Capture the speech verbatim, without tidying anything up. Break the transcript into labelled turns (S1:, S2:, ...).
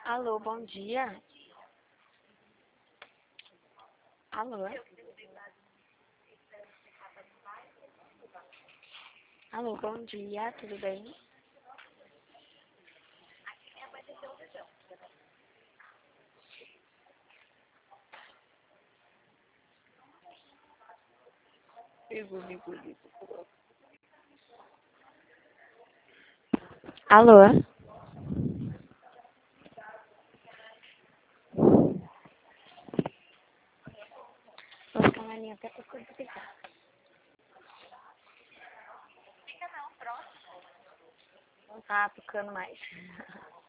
S1: Alô, bom dia. Alô? Alô, bom dia, tudo bem? Ligo, ligo, ligo. Alô? Vou ficar na linha até por conta de cá. Não tá tocando mais.